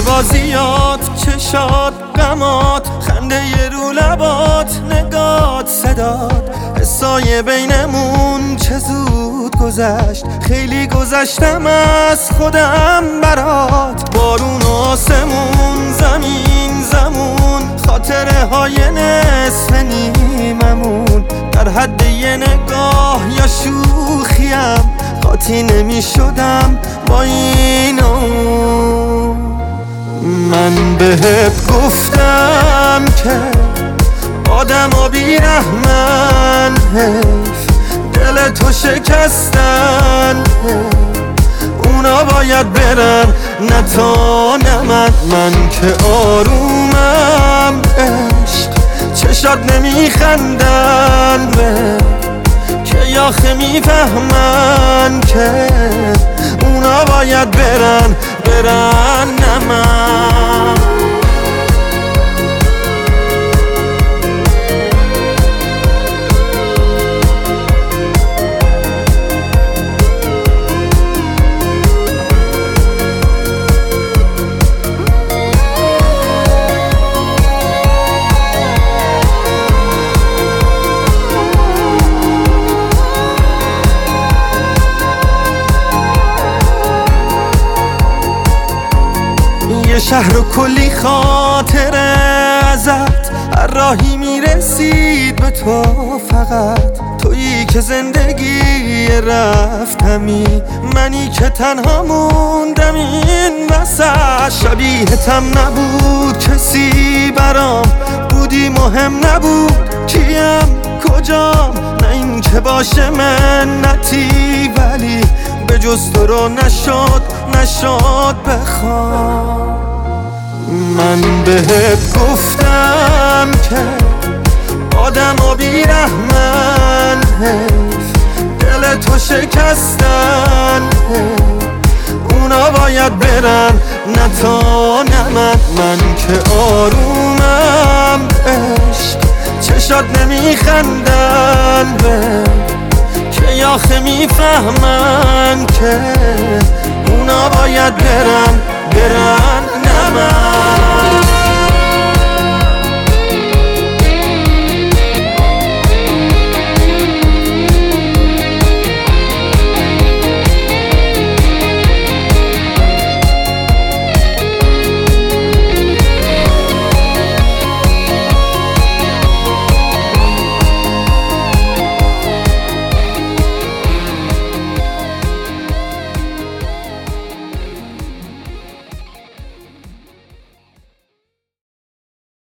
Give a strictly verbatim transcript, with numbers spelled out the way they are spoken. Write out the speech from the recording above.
بازیات، چشات، غمات، خنده ی رو لبات، نگات، صدات، حسای بینمون چه زود گذشت. خیلی گذشتم از خودم برات. بارون و آسمون، زمین زمون، خاطره های نصف نیممون، در حد یه نگاه یا شوخیم قاطی نمی شدم با این اون. من بهت گفتم که آدم و بیرحمن، حیف دل تو شکستن، اونا باید برن نه تا نه من. من که آرومم عشق، چشات نمیخندن به که یاخه میفهمن که اونا باید برن برن نه من. یه شهر و کلی خاطره ازت، هر راهی میرسید به تو فقط. تویی که زندگی رفتمی، منی که تنها موندم این وسط. شبیهتم نبود کسی برام، بودی مهم نبود کیم کجام. نه این که باشه منتی، ولی به جز تو رو نشد نشد بخوام. من بهت گفتم که آدم و بیرحمن، حیف دل تو شکستن، اونا باید برن نه تا نه من. من که آرومم عشق، چشات نمیخندن به که آخه میفهمن که اونا باید برن